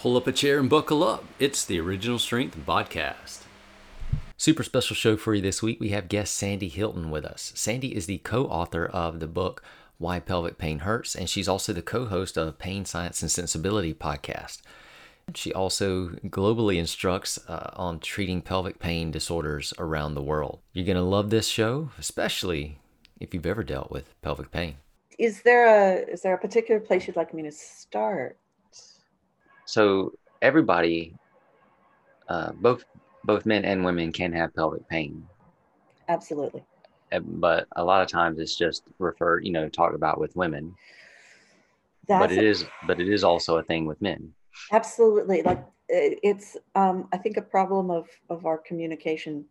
Pull up a chair and buckle up. It's the Original Strength Podcast. Super special show for you this week. We have guest Sandy Hilton with us. Sandy is the co-author of the book Why Pelvic Pain Hurts, and she's also the co-host of Pain Science and Sensibility podcast. She also globally instructs on treating pelvic pain disorders around the world. You're going to love this show, especially if you've ever dealt with pelvic pain. Is there a particular place you'd like me to start? So everybody, both men and women can have pelvic pain. Absolutely. But a lot of times it's just talked about with women. But it is also a thing with men. Absolutely. Like it's, I think, a problem of our communication.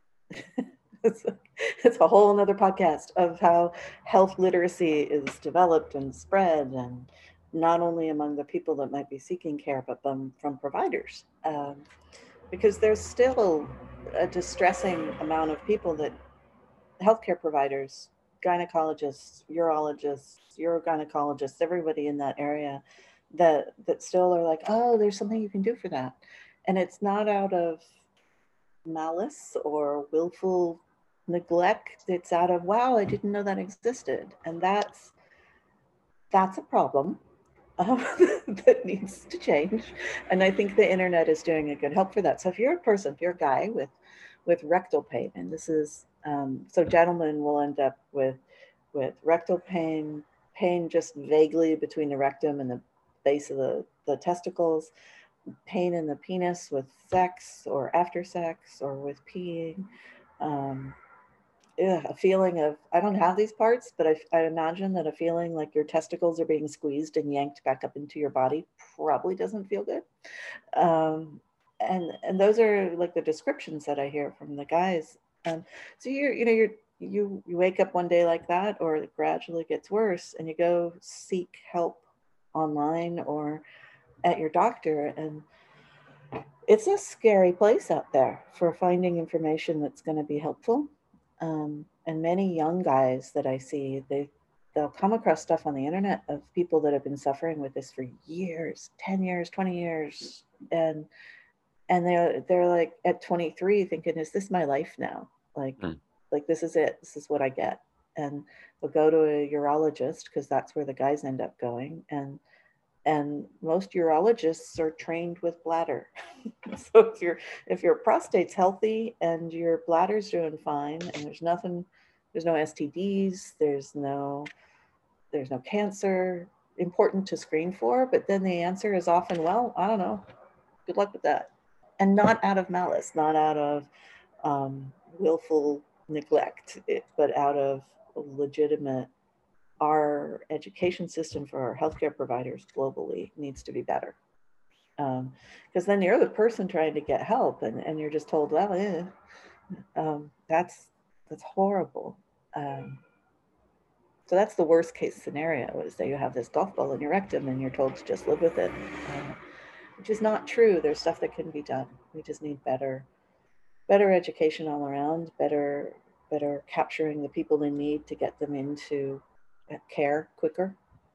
It's a whole another podcast of how health literacy is developed and spread, and not only among the people that might be seeking care, but from providers. Because there's still a distressing amount of people that healthcare providers, gynecologists, urologists, urogynecologists, everybody in that area that still are like, oh, there's something you can do for that. And it's not out of malice or willful neglect. It's out of, wow, I didn't know that existed. And that's a problem that needs to change. And I think the internet is doing a good help for that. So if you're a guy with rectal pain, and this is, so gentlemen will end up with rectal pain just vaguely between the rectum and the base of the testicles, pain in the penis with sex or after sex or with peeing, a feeling of, I don't have these parts, but I imagine that a feeling like your testicles are being squeezed and yanked back up into your body probably doesn't feel good. And those are like the descriptions that I hear from the guys. So you wake up one day like that, or it gradually gets worse, and you go seek help online or at your doctor, and it's a scary place out there for finding information that's going to be helpful. And many young guys that I see, they'll come across stuff on the internet of people that have been suffering with this for years, 10 years, 20 years. And they're like at 23 thinking, is this my life now? Like this is it. This is what I get. And they'll go to a urologist, because that's where the guys end up going. And most urologists are trained with bladder. So if your prostate's healthy and your bladder's doing fine, and there's no STDs, there's no cancer important to screen for, but then the answer is often, well, I don't know, good luck with that. And not out of malice, not out of willful neglect, but out of legitimate, our education system for our healthcare providers globally needs to be better. Because then you're the person trying to get help, and you're just told, well, that's horrible. So that's the worst case scenario, is that you have this golf ball in your rectum and you're told to just live with it, which is not true. There's stuff that can be done. We just need better education all around, better capturing the people in need to get them into care quicker.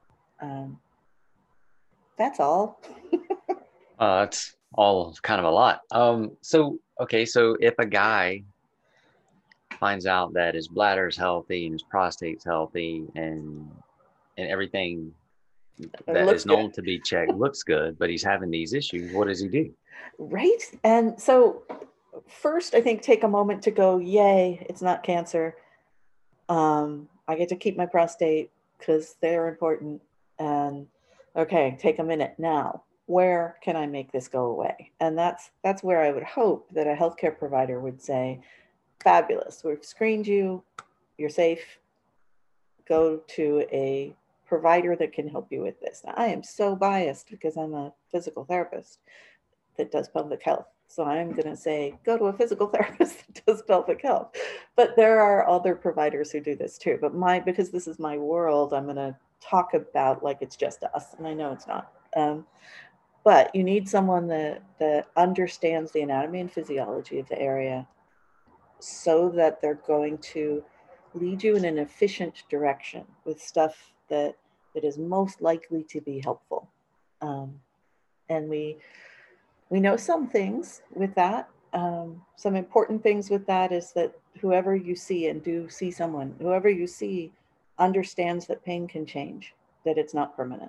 That's all. It's all kind of a lot. So if a guy finds out that his bladder's healthy and his prostate's healthy and everything that is known to be checked looks good, but he's having these issues, what does he do? Right. And so first, I think, take a moment to go, yay, it's not cancer. I get to keep my prostate because they're important. And okay, take a minute now. Where can I make this go away? And that's where I would hope that a healthcare provider would say, fabulous, we've screened you, you're safe, go to a provider that can help you with this. Now, I am so biased because I'm a physical therapist that does pelvic health. So I'm going to say, go to a physical therapist that does pelvic health. But there are other providers who do this too. But because this is my world, I'm going to talk about like it's just us. And I know it's not. But you need someone that understands the anatomy and physiology of the area, so that they're going to lead you in an efficient direction with stuff that is most likely to be helpful. And we know some things with that. Some important things with that is that whoever you see, and do see someone, whoever you see understands that pain can change, that it's not permanent,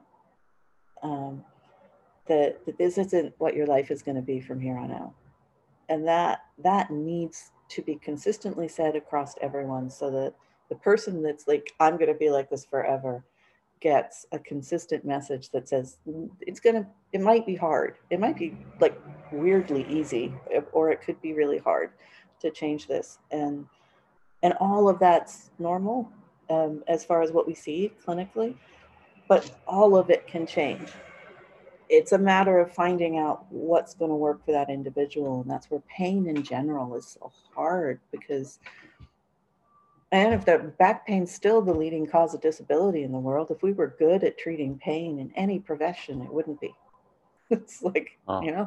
that this isn't what your life is going to be from here on out. And that needs to be consistently said across everyone, so that the person that's like, I'm going to be like this forever, gets a consistent message that says it might be hard, it might be like weirdly easy, or it could be really hard to change this, and all of that's normal, as far as what we see clinically, but all of it can change. It's a matter of finding out what's going to work for that individual, and that's where pain in general is so hard, because and if the back pain's still the leading cause of disability in the world, if we were good at treating pain in any profession, it wouldn't be. It's like,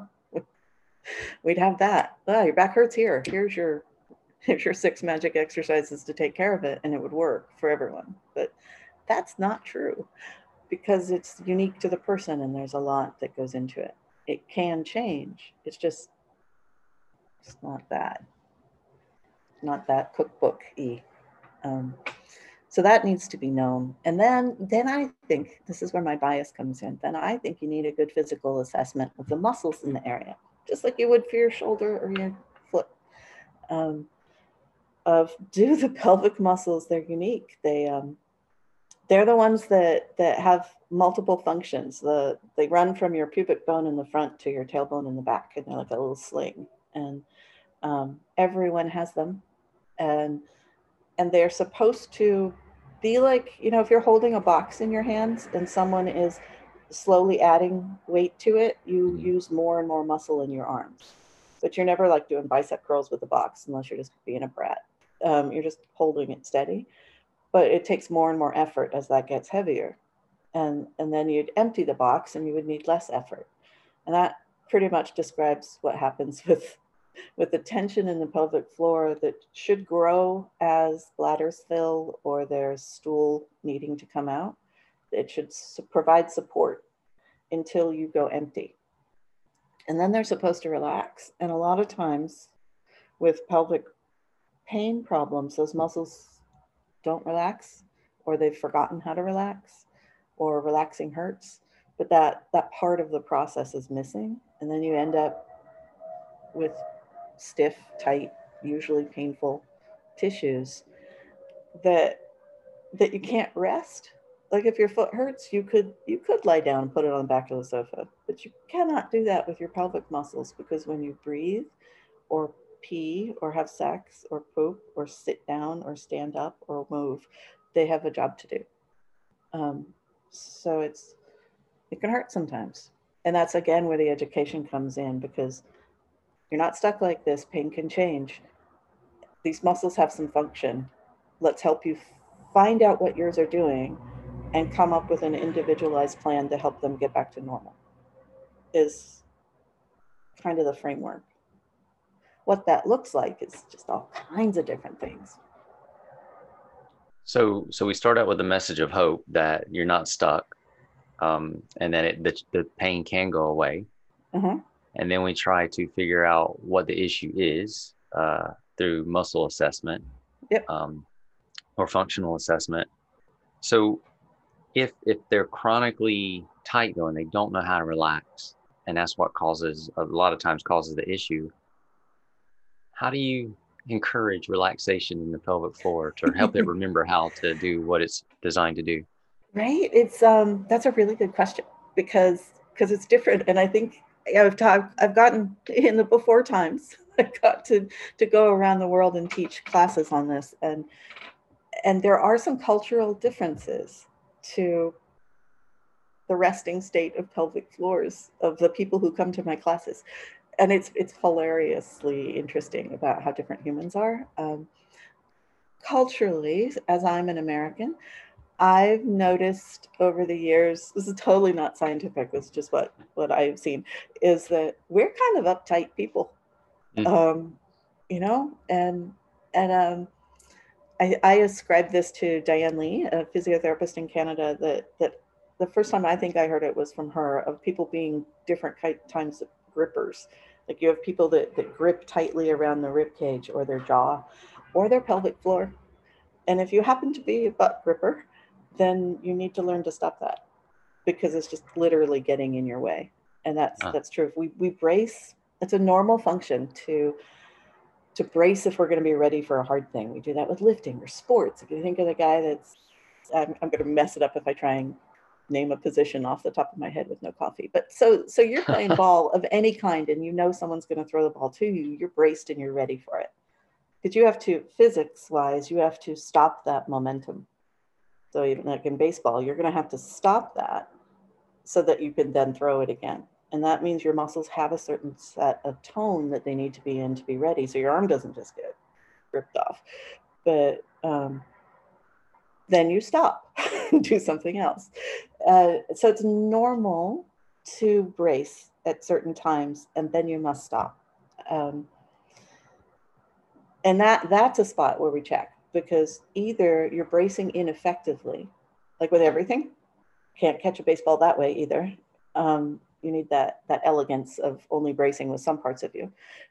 we'd have that. Oh, your back hurts here. Here's your 6 magic exercises to take care of it, and it would work for everyone. But that's not true, because it's unique to the person, and there's a lot that goes into it. It can change. It's not that cookbook-y. So that needs to be known. And then I think, this is where my bias comes in, then I think you need a good physical assessment of the muscles in the area, just like you would for your shoulder or your foot. Do the pelvic muscles, they're unique. They're the ones that have multiple functions. They run from your pubic bone in the front to your tailbone in the back, and they're like a little sling. And everyone has them. And they're supposed to be like, if you're holding a box in your hands and someone is slowly adding weight to it, you use more and more muscle in your arms. But you're never like doing bicep curls with the box unless you're just being a brat. You're just holding it steady. But it takes more and more effort as that gets heavier. And then you'd empty the box and you would need less effort. And that pretty much describes what happens with the tension in the pelvic floor that should grow as bladders fill or there's stool needing to come out. It should provide support until you go empty. And then they're supposed to relax. And a lot of times with pelvic pain problems, those muscles don't relax, or they've forgotten how to relax, or relaxing hurts. But that part of the process is missing. And then you end up with stiff, tight, usually painful tissues that you can't rest. Like if your foot hurts, you could lie down and put it on the back of the sofa, but you cannot do that with your pelvic muscles, because when you breathe or pee or have sex or poop or sit down or stand up or move, they have a job to do. So it can hurt sometimes. And that's again where the education comes in, because you're not stuck like this. Pain can change. These muscles have some function. Let's help you find out what yours are doing and come up with an individualized plan to help them get back to normal, is kind of the framework. What that looks like is just all kinds of different things. So we start out with a message of hope that you're not stuck, and then the pain can go away. Mm-hmm. And then we try to figure out what the issue is through muscle assessment. Yep. Or functional assessment. So if they're chronically tight though, and they don't know how to relax, and that's what a lot of times causes the issue, how do you encourage relaxation in the pelvic floor to help it remember how to do what it's designed to do? Right. It's that's a really good question, because it's different. And I think I've gotten in the before times, I got to go around the world and teach classes on this, and there are some cultural differences to the resting state of pelvic floors of the people who come to my classes. And it's hilariously interesting about how different humans are. Culturally, as I'm an American, I've noticed over the years, this is totally not scientific, it's just what I've seen, is that we're kind of uptight people. And I ascribe this to Diane Lee, a physiotherapist in Canada, that the first time I think I heard it was from her, of people being different kinds of grippers. Like you have people that grip tightly around the rib cage or their jaw or their pelvic floor. And if you happen to be a butt gripper, then you need to learn to stop that, because it's just literally getting in your way. And Uh, that's true. If we brace, it's a normal function to brace if we're going to be ready for a hard thing. We do that with lifting or sports. If you think of the guy that's, I'm going to mess it up if I try and name a position off the top of my head with no coffee. But so you're playing ball of any kind, and you know someone's going to throw the ball to you. You're braced and you're ready for it. Because you have to, physics wise, you have to stop that momentum. So even like in baseball, you're going to have to stop that so that you can then throw it again. And that means your muscles have a certain set of tone that they need to be in to be ready. So your arm doesn't just get ripped off. But then you stop and do something else. So it's normal to brace at certain times, and then you must stop. And that's a spot where we check, because either you're bracing ineffectively, like with everything, can't catch a baseball that way either. You need that elegance of only bracing with some parts of you,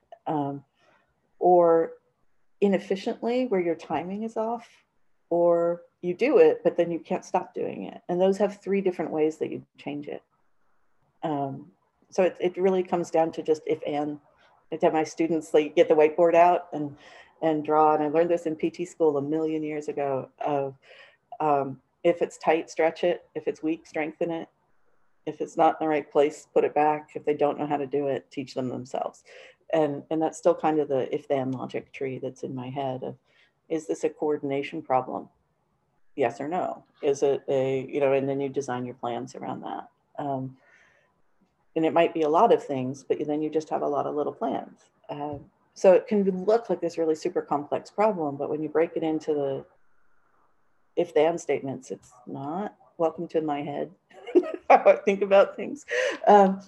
or inefficiently where your timing is off, or you do it but then you can't stop doing it. And those have three different ways that you change it. So it really comes down to just if and. I tell my students, like, get the whiteboard out and draw. And I learned this in PT school a million years ago. Of if it's tight, stretch it. If it's weak, strengthen it. If it's not in the right place, put it back. If they don't know how to do it, teach them themselves. And that's still kind of the if-then logic tree that's in my head of, is this a coordination problem? Yes or no? Is it a, and then you design your plans around that. And it might be a lot of things, but then you just have a lot of little plans. So it can look like this really super complex problem, but when you break it into the if-then statements, it's not. Welcome to my head, how I think about things. And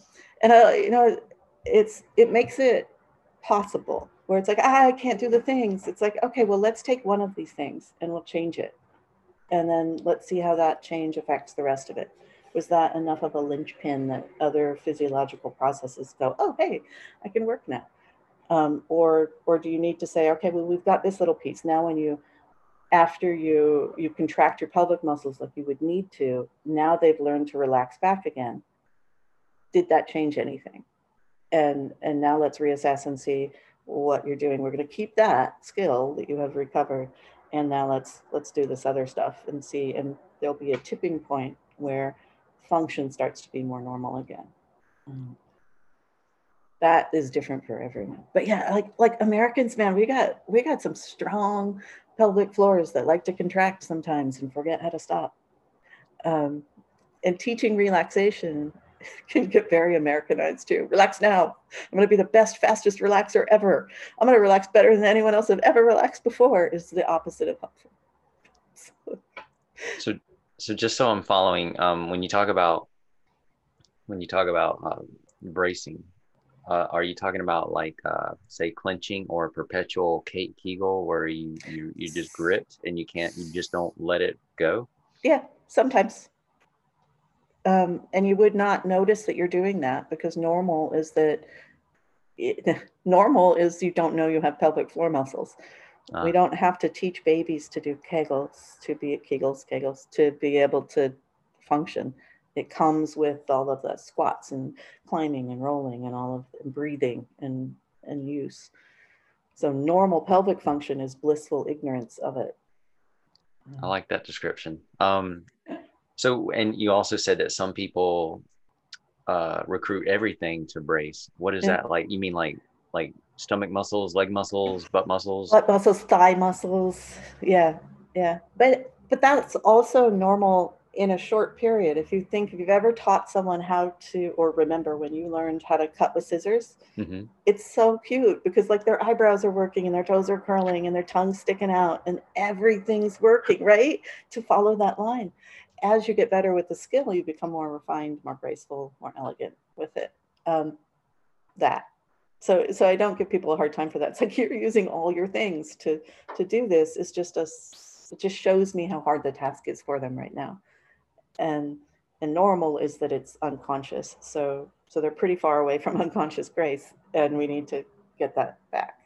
it makes it possible, where it's like, I can't do the things. It's like, okay, well, let's take one of these things and we'll change it. And then let's see how that change affects the rest of it. Was that enough of a linchpin that other physiological processes go, oh, hey, I can work now? Or do you need to say, okay, well, we've got this little piece. Now when after you contract your pelvic muscles like you would need to, now they've learned to relax back again. Did that change anything? And now let's reassess and see what you're doing. We're going to keep that skill that you have recovered. And now let's do this other stuff and see, and there'll be a tipping point where function starts to be more normal again. That is different for everyone. But yeah, like Americans, man, we got some strong pelvic floors that like to contract sometimes and forget how to stop. And teaching relaxation can get very Americanized too. Relax now. I'm going to be the best, fastest relaxer ever. I'm going to relax better than anyone else have ever relaxed before, is the opposite of helpful. So just so I'm following, when you talk about bracing, are you talking about like say clenching or perpetual Kegel, where you just gripped and you just don't let it go? Yeah, sometimes. And you would not notice that you're doing that, because normal is you don't know you have pelvic floor muscles. We don't have to teach babies to do Kegels to be able to function. It comes with all of the squats and climbing and rolling and all of and breathing and use. So normal pelvic function is blissful ignorance of it. I like that description. So, and you also said that some people recruit everything to brace. What is that like? You mean like stomach muscles, leg muscles, butt muscles? Butt muscles, thigh muscles. Yeah. But that's also normal in a short period. If you've ever taught someone how to, or remember when you learned how to cut with scissors, Mm-hmm. It's so cute, because like their eyebrows are working and their toes are curling and their tongue's sticking out and everything's working, right? To follow that line. As you get better with the skill, you become more refined, more graceful, more elegant with it. So I don't give people a hard time for that. It's like, you're using all your things to do this. It just shows me how hard the task is for them right now. And And normal is that it's unconscious. So they're pretty far away from unconscious grace, and we need to get that back.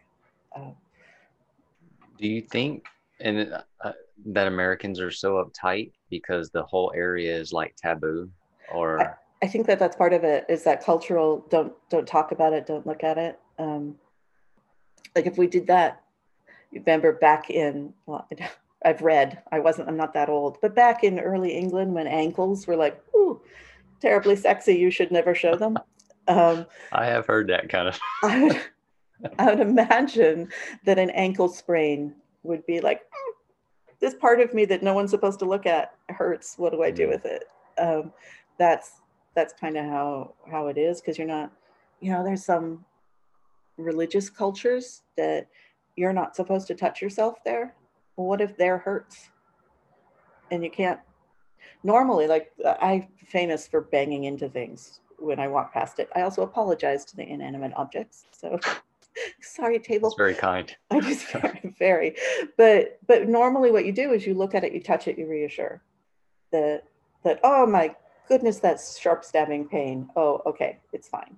Do you think and that Americans are so uptight because the whole area is like taboo, I, or I think that that's part of it, is that cultural don't talk about it, don't look at it. Like if we did that, remember back in, well, I'm not that old, but back in early England when ankles were like, ooh, terribly sexy, you should never show them. I have heard that kind of. I would, I would imagine that an ankle sprain would be like, this part of me that no one's supposed to look at hurts. What do I do with it? Um, that's that's kind of how it is, because you're not, there's some religious cultures that you're not supposed to touch yourself there. Well, what if there hurts and you can't? Normally, like I'm famous for banging into things when I walk past it. I also apologize to the inanimate objects. So sorry, That's table. very kind. I just very, but normally what you do is you look at it, you touch it, you reassure that oh my goodness, that's sharp stabbing pain. Oh, okay, it's fine.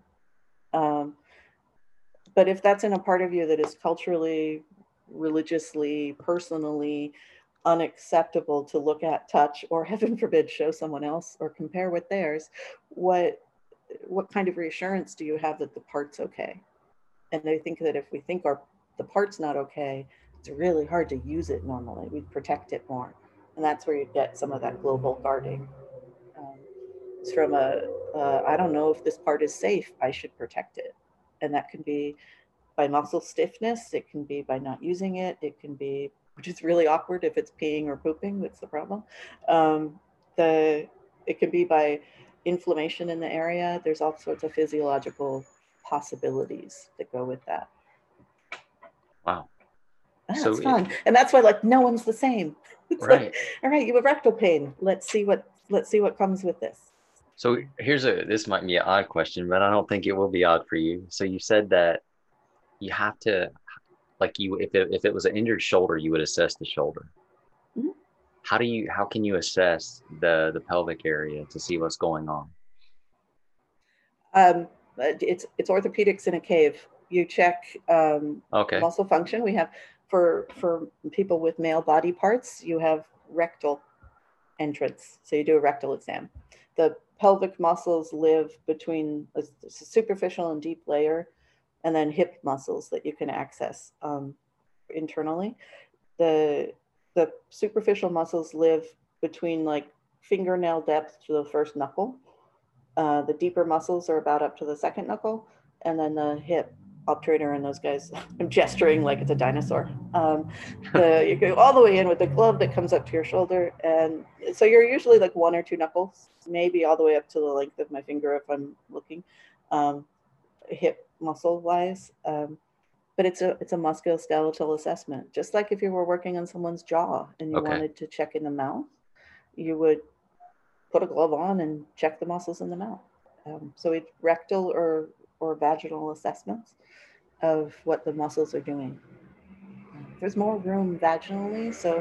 But if that's in a part of you that is culturally, religiously, personally unacceptable to look at, touch, or heaven forbid, show someone else or compare with theirs, what kind of reassurance do you have that the part's okay? And they think that if we think the part's not okay, it's really hard to use it normally. We protect it more. And that's where you get some of that global guarding. It's from I don't know if this part is safe, I should protect it. And that can be by muscle stiffness, it can be by not using it, it can be, which is really awkward if it's peeing or pooping, that's the problem. Um, it can be by inflammation in the area. There's all sorts of physiological possibilities that go with that. Wow. That's fun. And that's why, like, no one's the same. It's right. Like, all right, you have rectal pain. Let's see what comes with this. So this might be an odd question, but I don't think it will be odd for you. So you said that you have to, like, if it was an injured shoulder, you would assess the shoulder. Mm-hmm. How can you assess the pelvic area to see what's going on? It's orthopedics in a cave. You check muscle function. We have for people with male body parts, you have rectal entrance. So you do a rectal exam. The pelvic muscles live between a superficial and deep layer, and then hip muscles that you can access internally. The superficial muscles live between like fingernail depth to the first knuckle. The deeper muscles are about up to the second knuckle, and then the hip obturator and those guys, I'm gesturing like it's a dinosaur. You go all the way in with the glove that comes up to your shoulder. And so you're usually like one or two knuckles, maybe all the way up to the length of my finger if I'm looking, hip muscle wise. But it's a musculoskeletal assessment. Just like if you were working on someone's jaw and you wanted to check in the mouth, you would put a glove on and check the muscles in the mouth. So it's rectal or vaginal assessments of what the muscles are doing. There's more room vaginally, so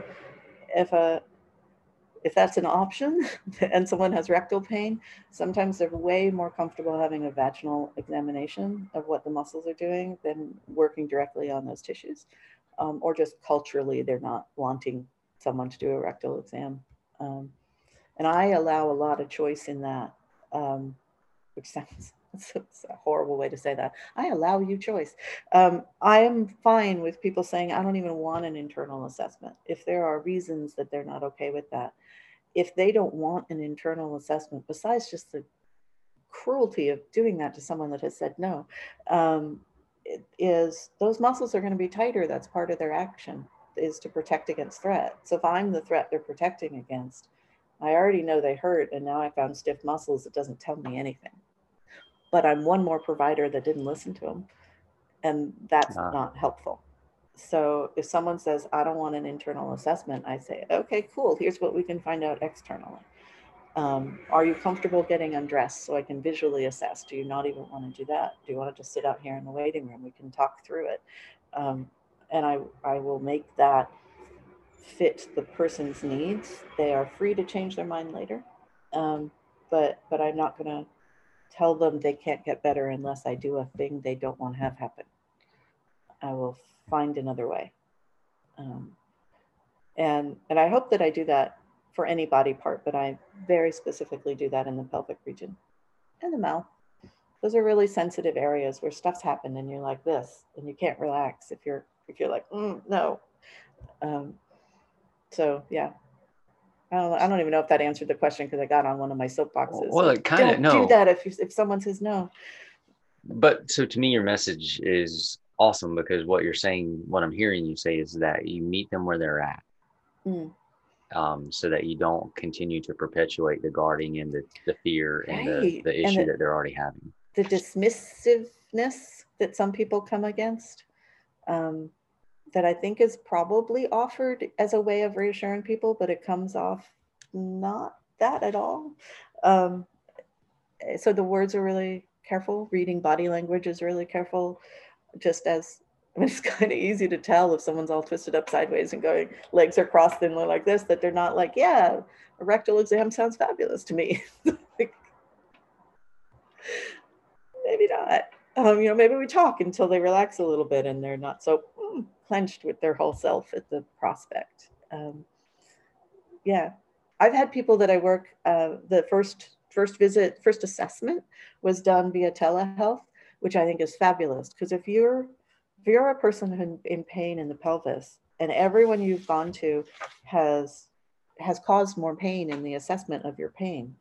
if that's an option and someone has rectal pain, sometimes they're way more comfortable having a vaginal examination of what the muscles are doing than working directly on those tissues, or just culturally they're not wanting someone to do a rectal exam. And I allow a lot of choice in that, which sounds, it's a horrible way to say that. I allow you choice. I am fine with people saying, I don't even want an internal assessment. If there are reasons that they're not okay with that. If they don't want an internal assessment, besides just the cruelty of doing that to someone that has said no, it is those muscles are going to be tighter. That's part of their action, is to protect against threat. So if I'm the threat they're protecting against, I already know they hurt, and now I found stiff muscles. It doesn't tell me anything. But I'm one more provider that didn't listen to them, and that's not helpful. So if someone says, I don't want an internal assessment, I say, okay, cool. Here's what we can find out externally. Are you comfortable getting undressed so I can visually assess? Do you not even want to do that? Do you want to just sit out here in the waiting room? We can talk through it. And I will make that fit the person's needs. They are free to change their mind later. but I'm not going to tell them they can't get better unless I do a thing they don't want to have happen. I will find another way. And I hope that I do that for any body part, but I very specifically do that in the pelvic region and the mouth. Those are really sensitive areas where stuff's happened and you're like this, and you can't relax if you're like, no. So yeah, I don't even know if that answered the question, because I got on one of my soapboxes. Well, it kind of, don't no. do that if someone says no. But so to me, your message is awesome, because what you're saying, what I'm hearing you say, is that you meet them where they're at. So that you don't continue to perpetuate the guarding and the fear and the issue that they're already having. The dismissiveness that some people come against, that I think is probably offered as a way of reassuring people, but it comes off not that at all. So the words are really careful. Reading body language is really careful. Just as it's kind of easy to tell if someone's all twisted up sideways and going, legs are crossed and they're like this, that they're not like, yeah, a rectal exam sounds fabulous to me. Like, maybe not. Maybe we talk until they relax a little bit and they're not so clenched with their whole self at the prospect. Yeah, I've had people that I work, the first visit, first assessment was done via telehealth, which I think is fabulous, because if you're a person in pain in the pelvis and everyone you've gone to has caused more pain in the assessment of your pain,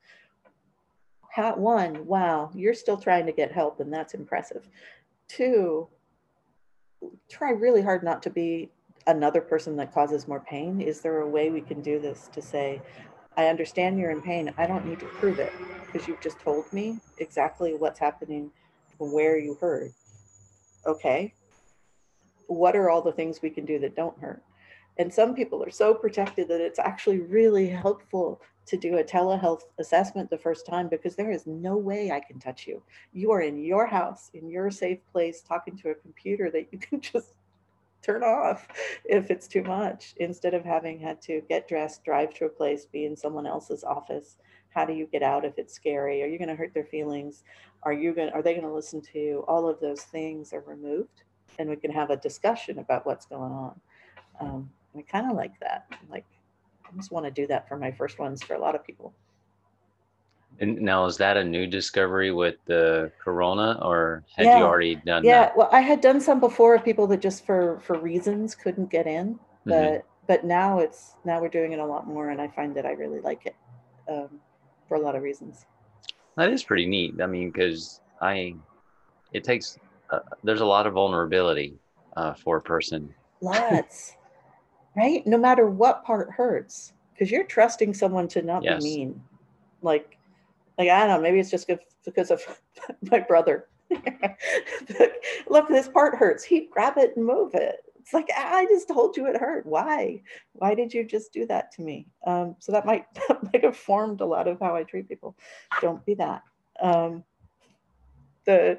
one, wow, you're still trying to get help, and that's impressive. Two, try really hard not to be another person that causes more pain. Is there a way we can do this to say, I understand you're in pain. I don't need to prove it, because you've just told me exactly what's happening from where you heard. Okay. What are all the things we can do that don't hurt? And some people are so protected that it's actually really helpful to do a telehealth assessment the first time, because there is no way I can touch you. You are in your house, in your safe place, talking to a computer that you can just turn off if it's too much, instead of having had to get dressed, drive to a place, be in someone else's office. How do you get out if it's scary? Are you going to hurt their feelings? Are they going to listen to you? All of those things are removed, and we can have a discussion about what's going on. I kind of like that. Like, I just want to do that for my first ones for a lot of people. And now, is that a new discovery with the corona, or had you already done that? Yeah, well, I had done some before of people that just for reasons couldn't get in, but now we're doing it a lot more, and I find that I really like it for a lot of reasons. That is pretty neat. I mean, because it takes there's a lot of vulnerability for a person. Lots, right? No matter what part hurts, because you're trusting someone to not be mean. Like I don't know, maybe it's just because of my brother. Look, this part hurts. He'd grab it and move it. It's like, I just told you it hurt. Why did you just do that to me? So that might have formed a lot of how I treat people. Don't be that. But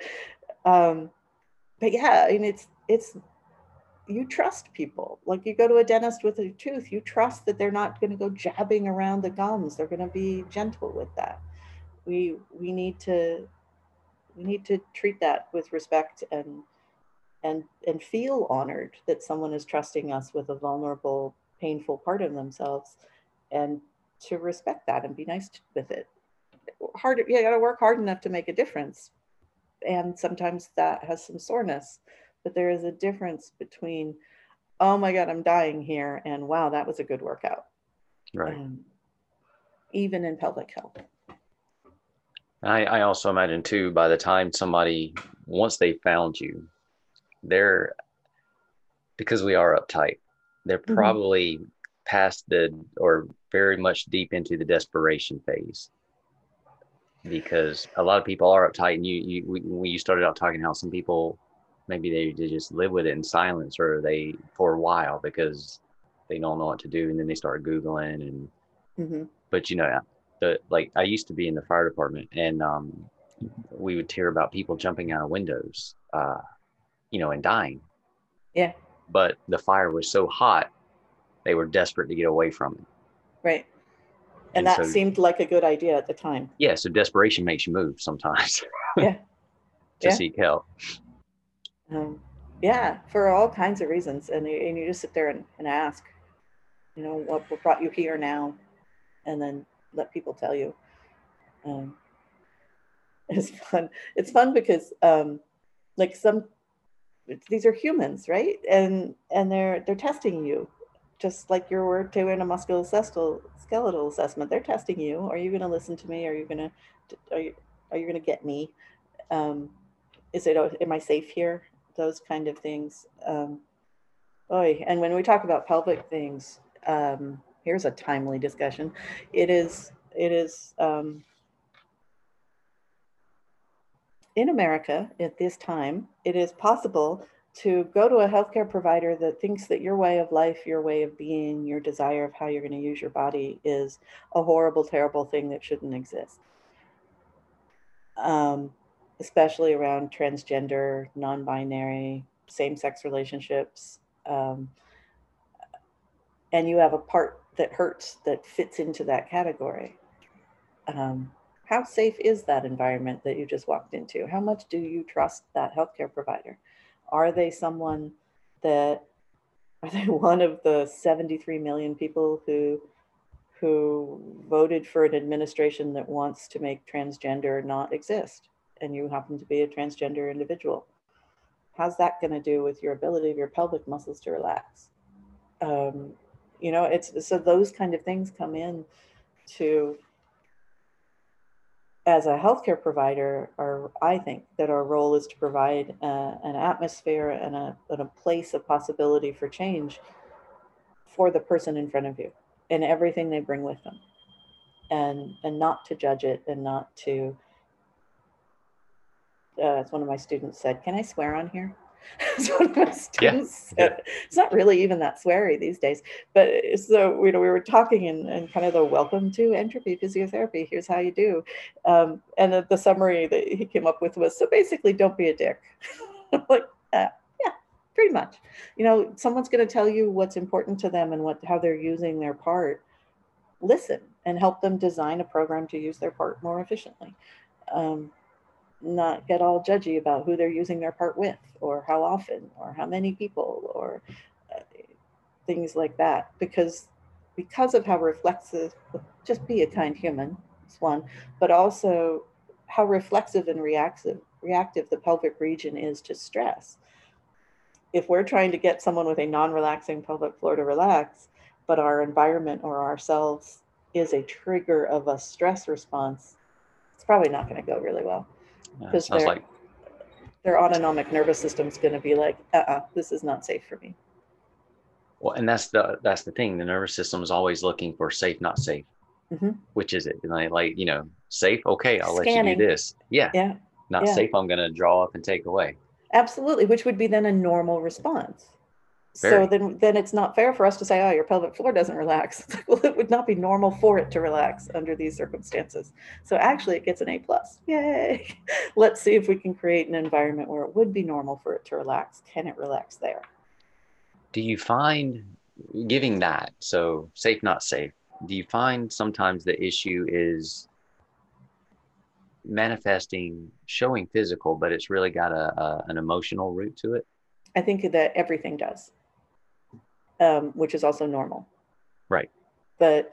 yeah, I mean, it's you trust people. Like, you go to a dentist with a tooth, you trust that they're not going to go jabbing around the gums. They're going to be gentle with that. We need to treat that with respect and feel honored that someone is trusting us with a vulnerable, painful part of themselves, and to respect that and be nice with it. You got to work hard enough to make a difference, and sometimes that has some soreness, but there is a difference between, oh my God, I'm dying here, and wow, that was a good workout. Right. Even in pelvic health. I also imagine too, by the time somebody, once they found you, because we are uptight, they're probably past or very much deep into the desperation phase, because a lot of people are uptight. And when you started out talking how some people, maybe they just live with it in silence, or they for a while because they don't know what to do, and then they start Googling but like, I used to be in the fire department, and we would hear about people jumping out of windows, and dying. Yeah. But the fire was so hot, they were desperate to get away from it. Right. And that seemed like a good idea at the time. Yeah. So desperation makes you move sometimes. Yeah. To seek help. Yeah, for all kinds of reasons. And you just sit there and ask, what brought you here now? And then let people tell you. It's fun. It's fun because these are humans, right? And they're testing you, just like you were doing a musculoskeletal assessment. They're testing you. Are you going to listen to me? Are you going to get me? Am I safe here? Those kind of things. And when we talk about pelvic things, here's a timely discussion. It is in America at this time, it is possible to go to a healthcare provider that thinks that your way of life, your way of being, your desire of how you're going to use your body is a horrible, terrible thing that shouldn't exist. Especially around transgender, non-binary, same-sex relationships. And you have a part that hurts that fits into that category. How safe is that environment that you just walked into? How much do you trust that healthcare provider? Are they one of the 73 million people who voted for an administration that wants to make transgender not exist, and you happen to be a transgender individual? How's that going to do with your ability of your pelvic muscles to relax? So those kind of things come in to, as a healthcare provider, I think that our role is to provide an atmosphere and a place of possibility for change for the person in front of you and everything they bring with them, and not to judge it, and not to. As one of my students said, "Can I swear on here?" One of my students said, it's not really even that sweary these days, but so we were talking in kind of the welcome to entropy physiotherapy. Here's how you do, and the summary that he came up with was, so basically, don't be a dick. I'm like, yeah, pretty much. Someone's going to tell you what's important to them and how they're using their part. Listen and help them design a program to use their part more efficiently. Not get all judgy about who they're using their part with, or how often, or how many people, or things like that. Because of how reflexive, just be a kind human, it's one, but also how reflexive and reactive the pelvic region is to stress. If we're trying to get someone with a non-relaxing pelvic floor to relax, but our environment or ourselves is a trigger of a stress response, it's probably not going to go really well. Because their autonomic nervous system is going to be like, this is not safe for me. Well, and that's the thing. The nervous system is always looking for safe, not safe. Mm-hmm. Which is it? Safe. Okay, I'll Scanning. Let you do this. Yeah. Not safe. I'm going to draw up and take away. Absolutely, which would be then a normal response. Very. So then it's not fair for us to say, your pelvic floor doesn't relax. It's like, well, it would not be normal for it to relax under these circumstances. So actually it gets an A+. Yay. Let's see if we can create an environment where it would be normal for it to relax. Can it relax there? Do you find, giving that, so safe, not safe, do you find sometimes the issue is manifesting, showing physical, but it's really got an emotional root to it? I think that everything does. Which is also normal. Right. But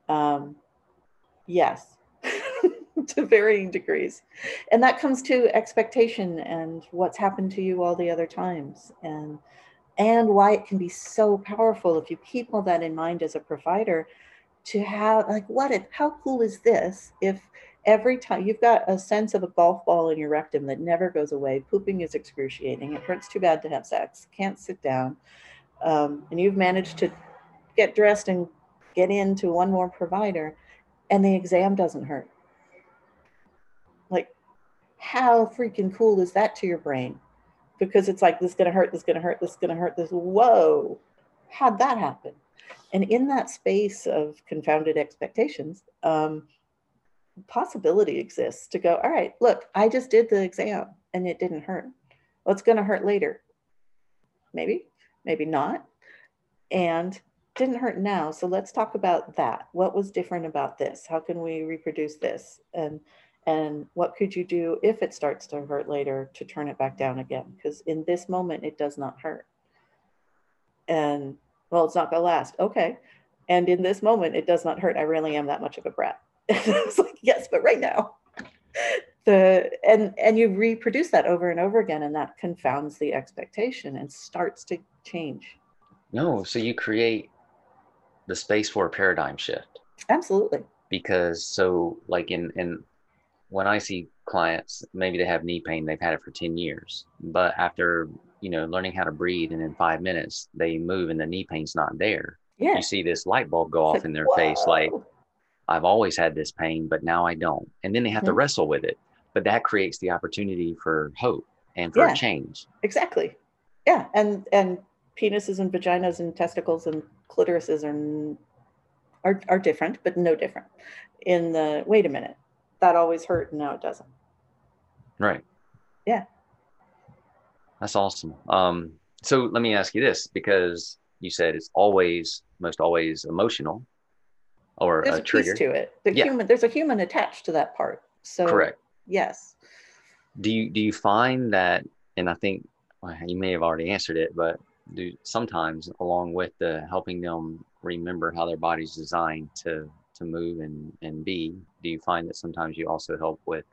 yes, to varying degrees. And that comes to expectation and what's happened to you all the other times, and why it can be so powerful if you keep all that in mind as a provider, to have how cool is this if every time you've got a sense of a golf ball in your rectum that never goes away, pooping is excruciating, it hurts too bad to have sex, can't sit down, and you've managed to get dressed and get into one more provider, and the exam doesn't hurt. Like, how freaking cool is that to your brain? Because it's like, this is going to hurt, this is going to hurt, this is going to hurt, this. Whoa, how'd that happen? And in that space of confounded expectations, possibility exists to go, all right, look, I just did the exam and it didn't hurt. Well, it's going to hurt later. Maybe not. And didn't hurt now. So let's talk about that. What was different about this? How can we reproduce this? And what could you do if it starts to hurt later to turn it back down again? Because in this moment, it does not hurt. And well, it's not going to last. Okay. And in this moment, it does not hurt. I really am that much of a brat. It's like, yes, but right now. And you reproduce that over and over again, and that confounds the expectation and starts to change. No, so you create the space for a paradigm shift. Absolutely. Because so like in when I see clients, maybe they have knee pain, they've had it for 10 years, but after, learning how to breathe and in 5 minutes they move and the knee pain's not there. Yeah. You see this light bulb go It's off like, in their whoa. face, like, I've always had this pain, but now I don't. And then they have to wrestle with it. But that creates the opportunity for hope and for change. Exactly. Yeah. And penises and vaginas and testicles and clitorises are different, but no different. In the wait a minute, that always hurt and now it doesn't. Right. Yeah. That's awesome. So let me ask you this, because you said it's most always emotional or there's a trigger. Piece to it. There's a human attached to that part. So correct. Yes. Do you find that, and I think you may have already answered it, but sometimes along with the helping them remember how their body's designed to move and be, do you find that sometimes you also help with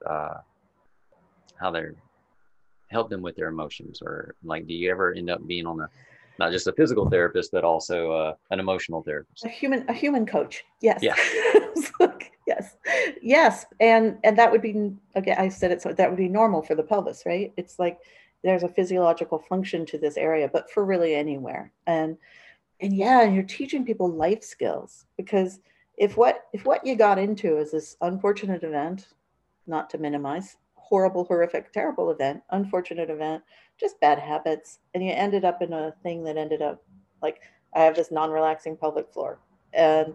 help them with their emotions, or like, do you ever end up being on not just a physical therapist, but also an emotional therapist? A human coach. Yes. Yeah. Yes. And that would be, again, I said it, so that would be normal for the pelvis, right? It's like there's a physiological function to this area, but for really anywhere. And yeah, you're teaching people life skills, because if what you got into is this unfortunate event, not to minimize, horrible, horrific, terrible event, unfortunate event, just bad habits, and you ended up in a thing that ended up like, I have this non-relaxing pelvic floor, and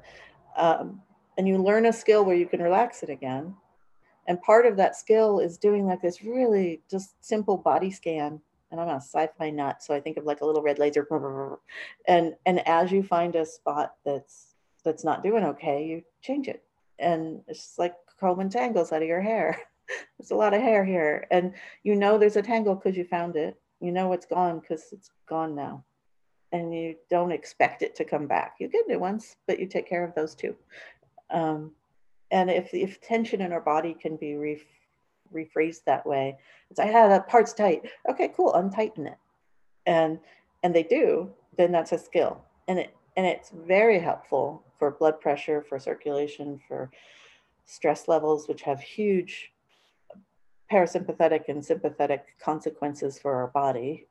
you learn a skill where you can relax it again. And part of that skill is doing like this really just simple body scan. And I'm a sci-fi nut, so I think of like a little red laser. And as you find a spot that's not doing okay, you change it. And it's just like combing tangles out of your hair. There's a lot of hair here. And there's a tangle because you found it. You know it's gone because it's gone now. And you don't expect it to come back. You get new ones, but you take care of those too. And if tension in our body can be rephrased that way, it's like, that part's tight. Okay, cool, untighten it. And they do, then that's a skill. And it's very helpful for blood pressure, for circulation, for stress levels, which have huge parasympathetic and sympathetic consequences for our body,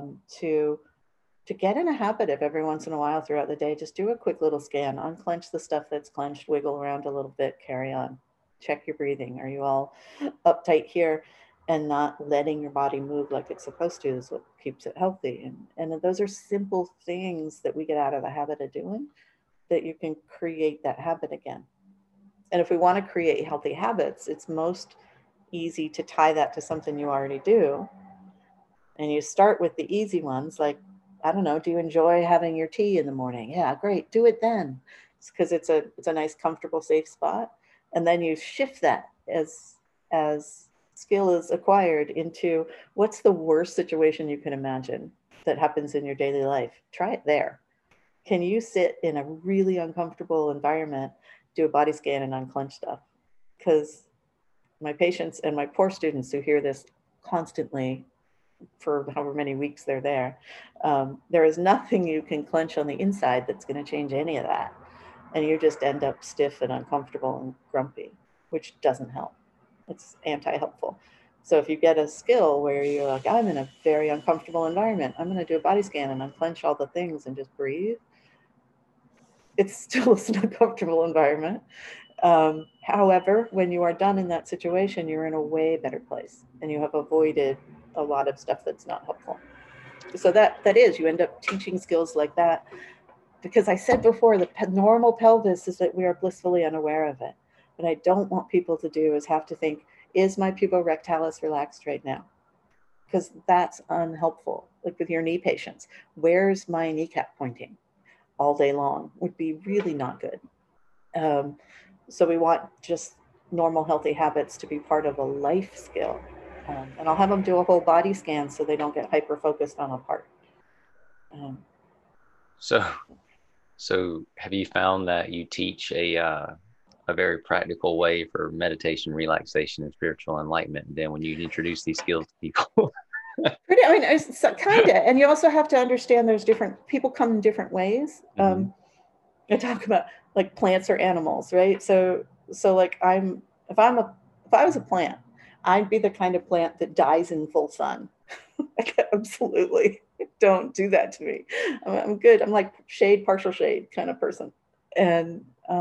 to get in a habit of every once in a while throughout the day, just do a quick little scan, unclench the stuff that's clenched, wiggle around a little bit, carry on, check your breathing. Are you all uptight here? And not letting your body move like it's supposed to is what keeps it healthy. And those are simple things that we get out of the habit of doing, that you can create that habit again. And if we want to create healthy habits, it's most easy to tie that to something you already do. And you start with the easy ones, like, I don't know, do you enjoy having your tea in the morning? Yeah, great. Do it then. It's because it's a nice, comfortable, safe spot. And then you shift that as skill is acquired into, what's the worst situation you can imagine that happens in your daily life? Try it there. Can you sit in a really uncomfortable environment, do a body scan and unclench stuff? Because my patients and my poor students who hear this constantly for however many weeks they're there, there is nothing you can clench on the inside that's going to change any of that. And you just end up stiff and uncomfortable and grumpy, which doesn't help. It's anti-helpful. So if you get a skill where you're like, I'm in a very uncomfortable environment, I'm going to do a body scan and unclench all the things and just breathe. It's still an uncomfortable environment. However, when you are done in that situation, you're in a way better place and you have avoided a lot of stuff that's not helpful. So that is, you end up teaching skills like that, because I said before, the normal pelvis is that we are blissfully unaware of it. What I don't want people to do is have to think, is my puborectalis relaxed right now? Because that's unhelpful. Like with your knee patients, where's my kneecap pointing? all day long would be really not good. So we want just normal healthy habits to be part of a life skill. And I'll have them do a whole body scan so they don't get hyper focused on a part. So, so have you found that you teach a very practical way for meditation, relaxation, and spiritual enlightenment? And then when you introduce these skills to people, I mean, it's kind of, and you also have to understand there's different people come in different ways. I talk about like plants or animals, right? So like if I was a plant, I'd be the kind of plant that dies in full sun. Like, absolutely, don't do that to me. I'm good. I'm like shade, partial shade kind of person, and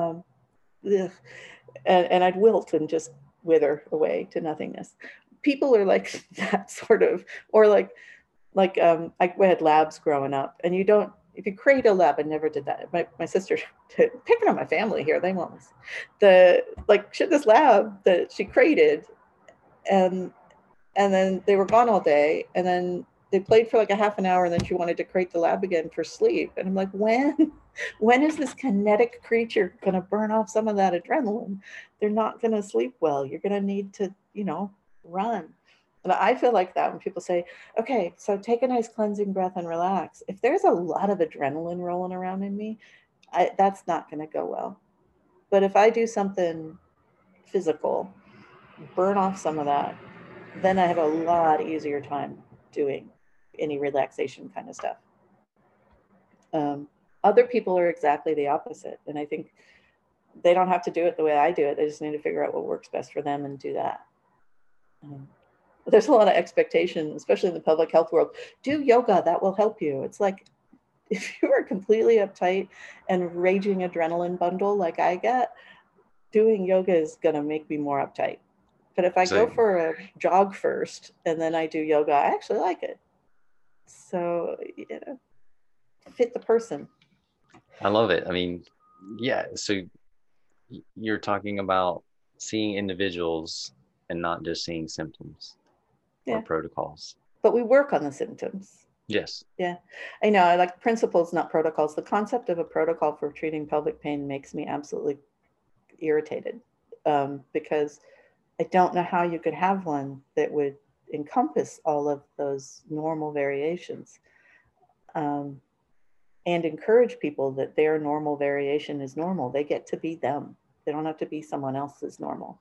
and I'd wilt and just wither away to nothingness. People are like that sort of, or like I had labs growing up, and you don't, if you create a lab, I never did that. My sister, picking on my family here, they won't listen. She had this lab that she created, and then they were gone all day, and then they played for like a half an hour, and then she wanted to create the lab again for sleep. And I'm like, when is this kinetic creature going to burn off some of that adrenaline? They're not going to sleep well. You're going to need to, run. And I feel like that when people say, okay, so take a nice cleansing breath and relax. If there's a lot of adrenaline rolling around in me, that's not going to go well. But if I do something physical, burn off some of that, then I have a lot easier time doing any relaxation kind of stuff. Other people are exactly the opposite. And I think they don't have to do it the way I do it. They just need to figure out what works best for them and do that. There's a lot of expectation, especially in the public health world. Do yoga, that will help you. It's like, if you are completely uptight and raging adrenaline bundle like I get, doing yoga is going to make me more uptight. But if I go for a jog first and then I do yoga, I actually like it. So, fit the person. I love it. I mean, yeah. So you're talking about seeing individuals and not just seeing symptoms or protocols. But we work on the symptoms. Yes. Yeah. I know. I like principles, not protocols. The concept of a protocol for treating pelvic pain makes me absolutely irritated, because I don't know how you could have one that would encompass all of those normal variations, and encourage people that their normal variation is normal. They get to be them. They don't have to be someone else's normal.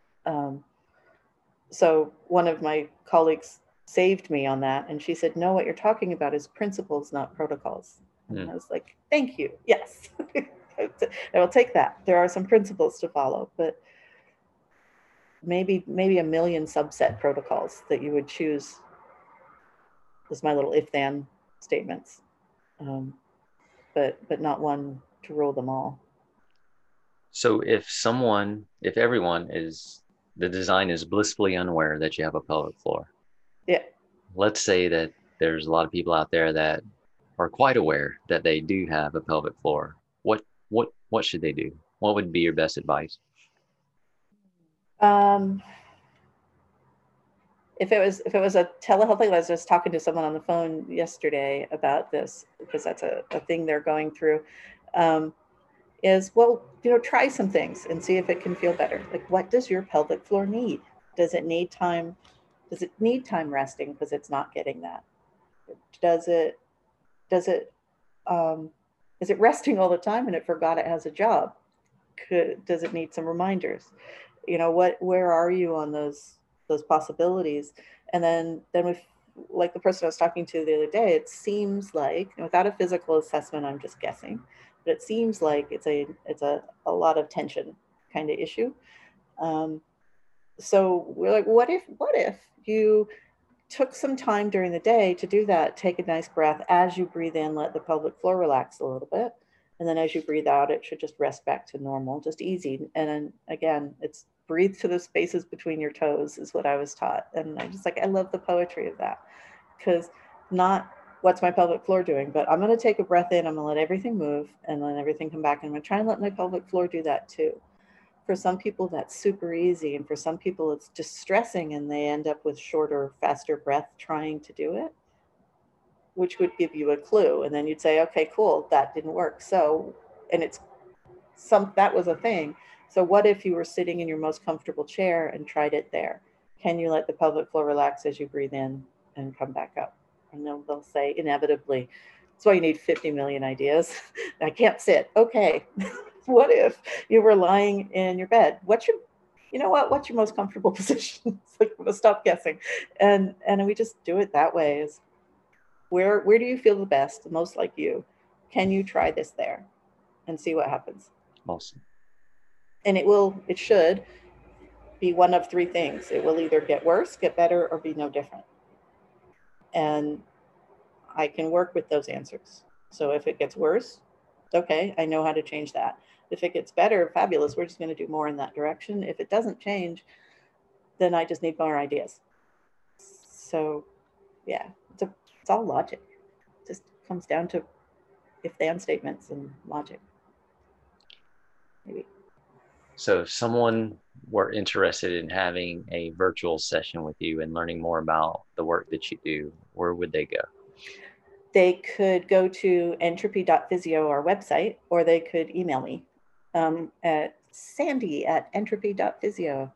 So one of my colleagues saved me on that, and she said, no, what you're talking about is principles, not protocols. And I was like, thank you. Yes. I will take that. There are some principles to follow, but maybe a million subset protocols that you would choose is my little if-then statements, but not one to rule them all. So if everyone is, the design is blissfully unaware that you have a pelvic floor. Yeah. Let's say that there's a lot of people out there that are quite aware that they do have a pelvic floor. What should they do? What would be your best advice? If it was a telehealth, I was just talking to someone on the phone yesterday about this, because that's a thing they're going through, is, well, try some things and see if it can feel better. Like, what does your pelvic floor need? Does it need time? Does it need time resting because it's not getting that? Is it resting all the time and it forgot it has a job? Does it need some reminders? Where are you on those possibilities? And then with, like the person I was talking to the other day, it seems like, without a physical assessment, I'm just guessing, but it seems like it's a lot of tension kind of issue. So we're like, what if you took some time during the day to do that? Take a nice breath. As you breathe in, let the pelvic floor relax a little bit. And then as you breathe out, it should just rest back to normal, just easy. And then again, it's breathe to the spaces between your toes is what I was taught. And I love the poetry of that, because not what's my pelvic floor doing, but I'm going to take a breath in. I'm going to let everything move and let everything come back. And I'm going to try and let my pelvic floor do that too. For some people, that's super easy. And for some people, it's distressing and they end up with shorter, faster breath trying to do it. which would give you a clue. And then you'd say, okay, cool, that didn't work. So, and that was a thing. So what if you were sitting in your most comfortable chair and tried it there? Can you let the pelvic floor relax as you breathe in and come back up? And they'll say inevitably, that's why you need 50 million ideas. I can't sit. Okay. What if you were lying in your bed? What's your most comfortable position? It's like, I'm gonna stop guessing. And we just do it that way. Is where do you feel the best, the most like you? Can you try this there and see what happens? Awesome. And it should be one of three things. It will either get worse, get better, or be no different. And I can work with those answers. So if it gets worse, okay, I know how to change that. If it gets better, fabulous, we're just going to do more in that direction. If it doesn't change, then I just need more ideas. So yeah, it's all logic. It just comes down to if-then statements and logic. Maybe. So if someone were interested in having a virtual session with you and learning more about the work that you do, where would they go? They could go to entropy.physio, our website, or they could email me at sandy@entropy.physio,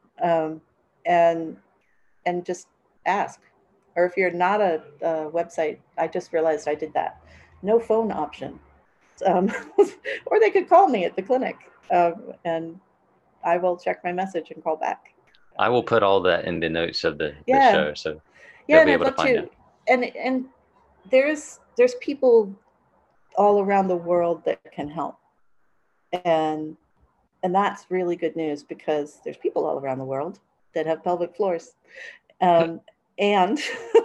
and just ask. Or if you're not a website, I just realized I did that. No phone option. Or they could call me at the clinic, and I will check my message and call back. I will put all that in the notes of the show, so yeah, they'll be and able to find it. And there's people all around the world that can help, and that's really good news, because there's people all around the world that have pelvic floors, and and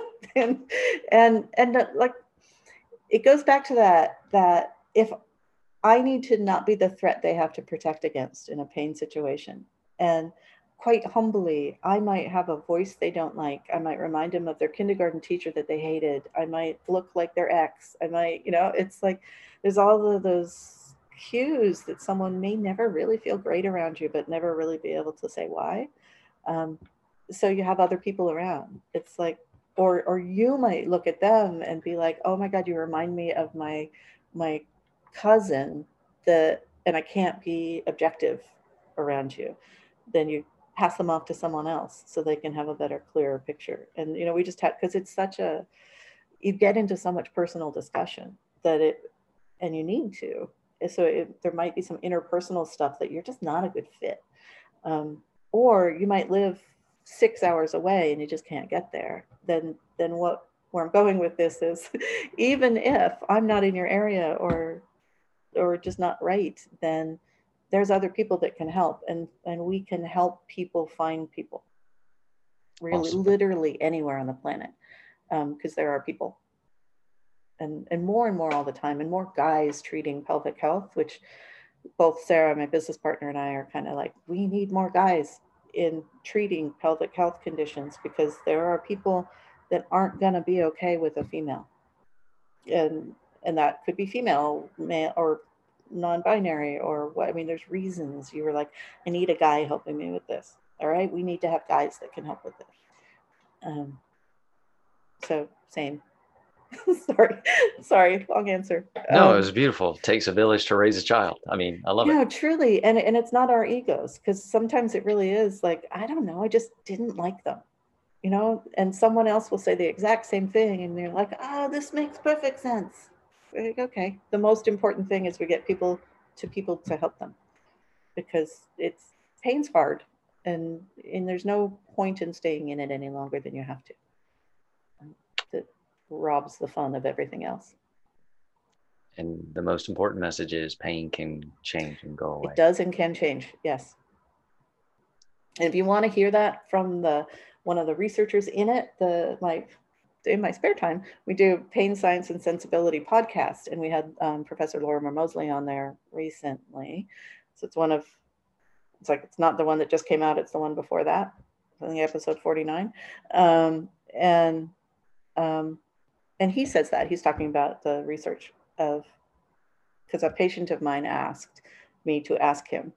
like, it goes back to that if I need to not be the threat they have to protect against in a pain situation. And quite humbly, I might have a voice they don't like. I might remind them of their kindergarten teacher that they hated. I might look like their ex. I might, it's like there's all of those cues that someone may never really feel great around you, but never really be able to say why. So you have other people around. It's like, or you might look at them and be like, oh my God, you remind me of my cousin, and I can't be objective around you. Then you pass them off to someone else so they can have a better, clearer picture. And we just have, because it's you get into so much personal discussion and you need to. So there might be some interpersonal stuff that you're just not a good fit, or you might live 6 hours away and you just can't get there. Then where I'm going with this is, even if I'm not in your area or just not right, then there's other people that can help, and we can help people find people, really. Awesome. Literally anywhere on the planet, because there are people, and more all the time, and more guys treating pelvic health, which both Sarah, my business partner, and I are kind of like, we need more guys in treating pelvic health conditions, because there are people that aren't going to be okay with a female, and that could be female, male, or non-binary, or what. I mean, there's reasons. You were like, I need a guy helping me with this. All right, we need to have guys that can help with this. So same. sorry, long answer. No, it was beautiful. It takes a village to raise a child. I mean, I love it. No, truly. And it's not our egos, because sometimes it really is like, I don't know, I just didn't like them, and someone else will say the exact same thing, and they're like, oh, this makes perfect sense. Like, okay, the most important thing is we get people to help them, because pain's hard, and there's no point in staying in it any longer than you have to. That robs the fun of everything else. And the most important message is pain can change and go away. It does and can change, yes. And if you want to hear that from one of the researchers in it, in my spare time, we do Pain Science and Sensibility podcast, and we had Professor Lorimer Moseley on there recently. So it's not the one that just came out; it's the one before that, I think episode 49. And he says that he's talking about the research because a patient of mine asked me to ask him,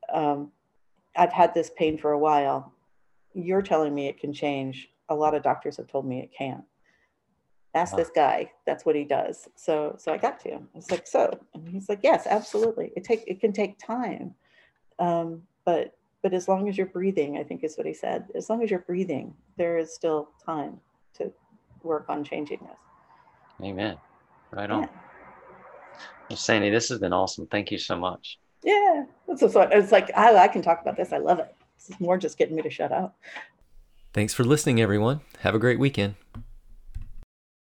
I've had this pain for a while. You're telling me it can change. A lot of doctors have told me it can't. Ask this guy. That's what he does. So I got to him. I was like, so, and he's like, yes, absolutely. It can take time. But as long as you're breathing, I think is what he said. As long as you're breathing, there is still time to work on changing this. Amen. Right on. Yeah. Well, Sandy, this has been awesome. Thank you so much. Yeah. It's like, I can talk about this. I love it. This is more just getting me to shut up. Thanks for listening, everyone. Have a great weekend.